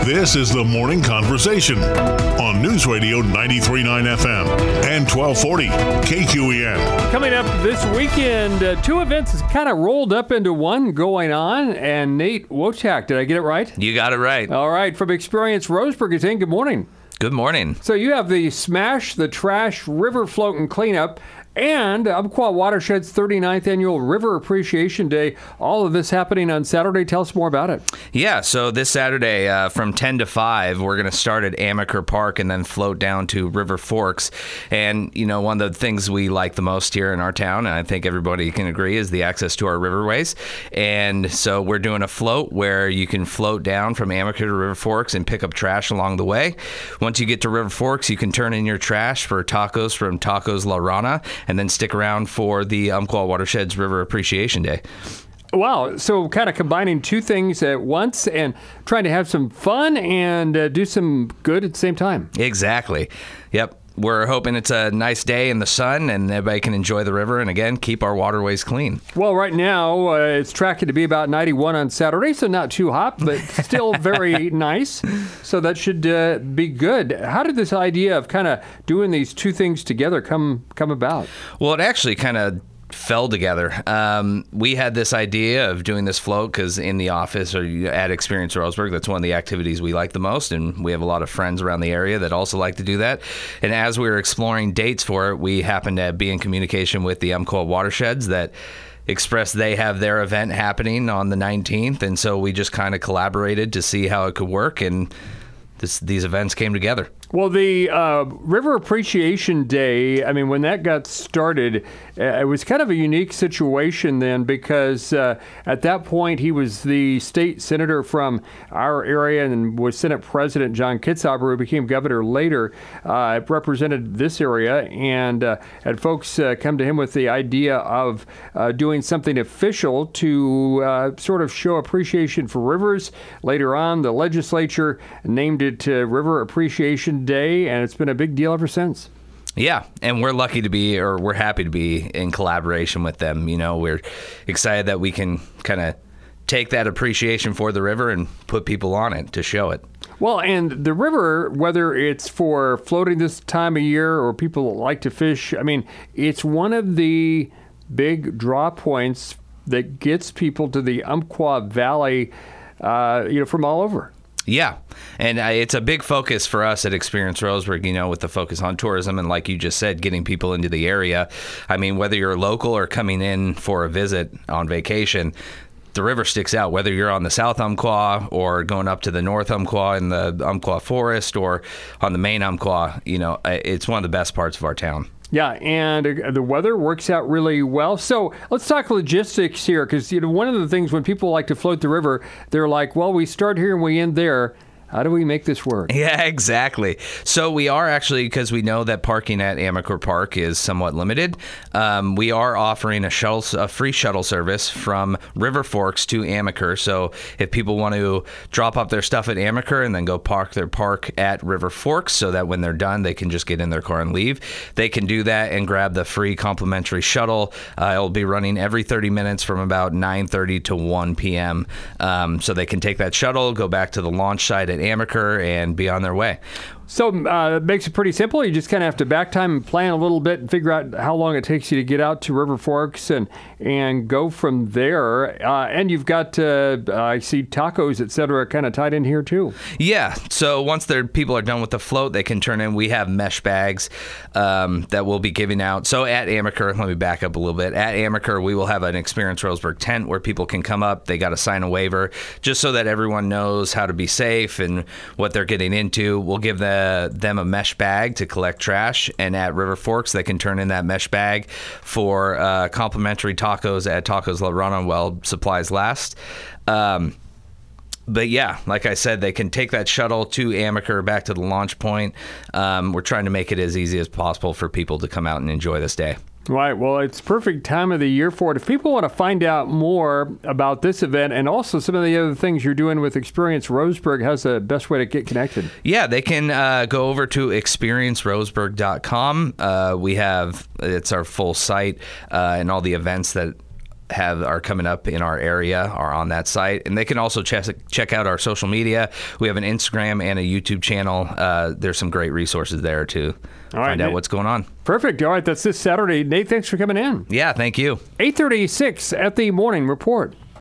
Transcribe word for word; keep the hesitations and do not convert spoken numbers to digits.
This is the Morning Conversation on News Radio ninety-three point nine F M and twelve forty K Q E N. Coming up this weekend, uh, two events is kind of rolled up into one going on. And Nate Wochak, did I get it right? You got it right. All right, from Experience Roseburg is in. Good morning. Good morning. So you have the Smash the Trash River Float and Cleanup and Umpqua Watershed's thirty-ninth Annual River Appreciation Day. All of this happening on Saturday. Tell us more about it. Yeah, so this Saturday uh, from ten to five, we're going to start at Amaker Park and then float down to River Forks. And, you know, one of the things we like the most here in our town, and I think everybody can agree, is the access to our riverways. And so we're doing a float where you can float down from Amaker to River Forks and pick up trash along the way. Once you get to River Forks, you can turn in your trash for tacos from Tacos La Rana, and then stick around for the Umpqua Watershed's River Appreciation Day. Wow. So kind of combining two things at once and trying to have some fun and uh, do some good at the same time. Exactly. Yep. We're hoping it's a nice day in the sun and everybody can enjoy the river and, again, keep our waterways clean. Well, right now, uh, it's tracking to be about ninety-one on Saturday, so not too hot, but still very nice. So that should uh, be good. How did this idea of kind of doing these two things together come come about? Well, it actually kind of fell together. Um, we had this idea of doing this float because in the office or at Experience Roseburg, that's one of the activities we like the most, and we have a lot of friends around the area that also like to do that. And as we were exploring dates for it, we happened to be in communication with the Umpqua Watersheds that expressed they have their event happening on the nineteenth, and so we just kind of collaborated to see how it could work, and this, these events came together. Well, the uh, River Appreciation Day, I mean, when that got started, uh, it was kind of a unique situation then because uh, at that point he was the state senator from our area and was Senate President John Kitzhaber, who became governor later, uh, represented this area, and uh, had folks uh, come to him with the idea of uh, doing something official to uh, sort of show appreciation for rivers. Later on, the legislature named it uh, River Appreciation Day, and it's been a big deal ever since. Yeah, and we're lucky to be, or we're happy to be in collaboration with them. You know, we're excited that we can kind of take that appreciation for the river and put people on it to show it. Well, and the river, whether it's for floating this time of year or people that like to fish, I mean, it's one of the big draw points that gets people to the Umpqua Valley, uh, you know, from all over. Yeah, and uh, it's a big focus for us at Experience Roseburg, you know, with the focus on tourism and, like you just said, getting people into the area. I mean, whether you're local or coming in for a visit on vacation, the river sticks out, whether you're on the South Umpqua or going up to the North Umpqua in the Umpqua Forest or on the main Umpqua. You know, it's one of the best parts of our town. Yeah, and uh, the weather works out really well. So let's talk logistics here, because you know one of the things when people like to float the river, they're like, well, we start here and we end there. How do we make this work? Yeah, exactly. So we are actually, because we know that parking at Amaker Park is somewhat limited, um, we are offering a shuttle, a free shuttle service from River Forks to Amaker. So if people want to drop off their stuff at Amaker and then go park their park at River Forks so that when they're done, they can just get in their car and leave, they can do that and grab the free complimentary shuttle. Uh, it'll be running every thirty minutes from about nine thirty to one p.m. Um, so they can take that shuttle, go back to the launch site at Amaker and be on their way. So uh, it makes it pretty simple. You just kind of have to back time and plan a little bit and figure out how long it takes you to get out to River Forks and and go from there. Uh, and you've got, uh, I see tacos, et cetera, kind of tied in here too. Yeah. So once their people are done with the float, they can turn in. We have mesh bags um, that we'll be giving out. So at Amaker, let me back up a little bit. At Amaker, we will have an Experience Roseburg tent where people can come up. They got to sign a waiver just so that everyone knows how to be safe and what they're getting into. We'll give them Uh, them a mesh bag to collect trash, and at River Forks they can turn in that mesh bag for uh, complimentary tacos at Tacos La Rana while supplies last. Um, but yeah, like I said, they can take that shuttle to Amaker back to the launch point. Um, we're trying to make it as easy as possible for people to come out and enjoy this day. Right. Well, it's perfect time of the year for it. If people want to find out more about this event and also some of the other things you're doing with Experience Roseburg, how's the best way to get connected? Yeah, they can uh, go over to experience roseburg dot com. Uh, we have, it's our full site uh, and all the events that have are coming up in our area are on that site, and they can also check check out our social media. We have an Instagram and a YouTube channel. Uh, there's some great resources there to All right, find out Nate. what's going on. Perfect. All right, that's this Saturday. Nate, thanks for coming in. Yeah, thank you. eight thirty-six at the Morning Report.